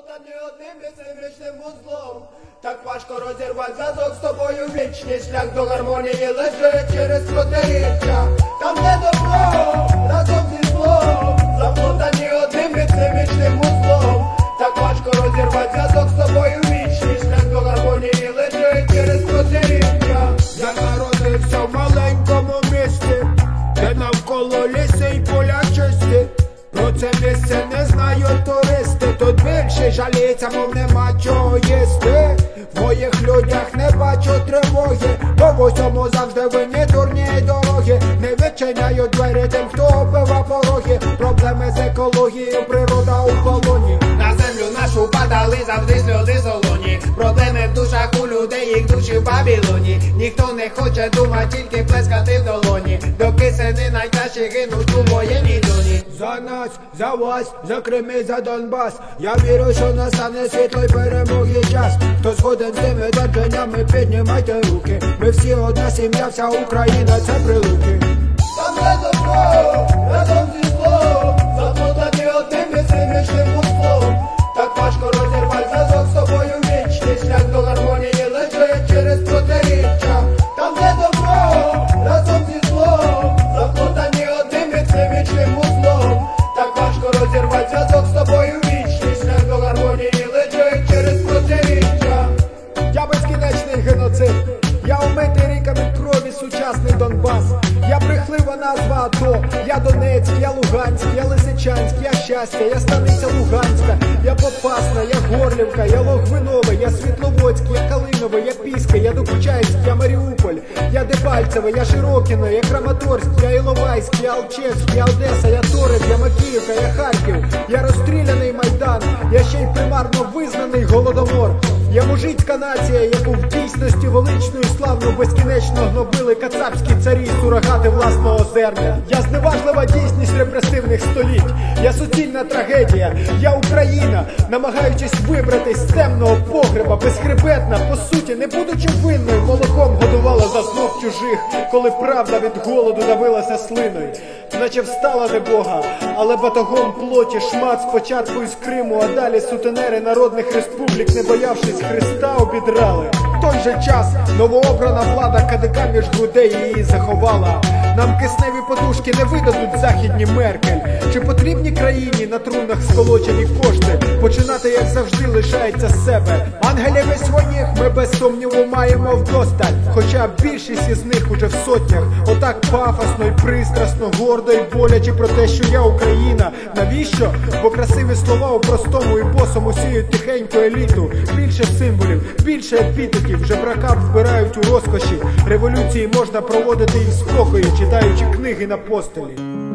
заплутані одним і цим вічним вузлом. Так важко розірвати зв'язок з тобою вічний. Шлях до гармонії лежить через протиріччя. Там де добро, разом зі злом. Заплутані одним і цим вічним вузлом. Так важко розірвати зв'язок з тобою вічний. Шлях до гармонії лежить через протиріччя. Я народився в маленькому місті, де навколо ліси й поля чисті. Про це місце не знають туристи. Тут більше жаліється, мов нема чого їсти. В моїх людях не бачу тривоги, бо в усьому завжди винні дурні дороги. Не відчиняють двері тим, хто оббива пороги. Проблеми з екологією, природа у полоні. На землю нашу падали завжди сльози солоні. Проблеми в душах у людей, їх душі в Бабілоні. Ніхто не хоче думати, тільки плескати в долоні. Доки сини найкращі гинуть у воєнній зоні. За нас, за вас, за Крим і за Донбас. Я вірю, що настане світлої перемоги час. Хто згоден з тими твердженнями, піднімайте руки. Ми всі одна сім'я, вся Україна, це Прилуки. Там де добро, разом зі злом. Заплутані одним і цим вічним вузлом. Так важко розірвати зв'язок з тобою вічний. Шлях до гармонії лежить через протиріччя. Там де добро, разом зі злом. Заплутані одним і цим вічним вузлом. Так важко розірвати зв'язок з тобою вічний. Шлях до гармонії лежить через протиріччя. Я безкінечний геноцид. Я умитий ріками крові сучасний Донбас. Я брехлива назва АТО. Я Донецьк, я Луганськ, я Лисичанськ, я Щастя, я Станиця Луганська, я Попасна, я Горлівка, я Логвинове, я Світловодськ, я Калинове, я Піски, я Докучаївськ, я Маріуполь, я Дебальцеве, я Широкине, я Краматорськ, я Іловайськ, я Алчевськ, я Одеса, я Торец, я Макіївка, я Харків, я розстріляний Майдан, я ще й примарно визнаний Голодомор. Я мужицька нація, яку в дійсності величною славну безкінечно гнобили кацапські царі і сурогати власного зерня. Я зневажлива дійсність репресивних століть. Я суцільна трагедія. Я Україна, намагаючись вибратись з темного погреба, безхребетна, по суті, не будучи винною, молоком годувала за знов чужих, коли правда від голоду давилася слиною. Наче встала не Бога, але батогом плоті шмат спочатку із Криму, а далі сутенери народних республік, не боявшись Христа, обідрали. В той же час новообрана влада КДК між грудей її заховала. Нам кисневі подушки не видадуть західні Меркель. Чи потрібні країні на трунах сколочені кошти? Починати, як завжди, лишається з себе. Ангелів і своїх ми без сумніву маємо вдосталь, хоча більшість із них уже в сотнях. Отак пафосно і пристрасно, гордо і боляче про те, що я Україна. Навіщо? Бо красиві слова у простому і босому сіють тихеньку еліту. Більше символів, більше епітетів, жебрака вбирають у розкоші. Революції можна проводити і в спокої, читаючи книги на постелі.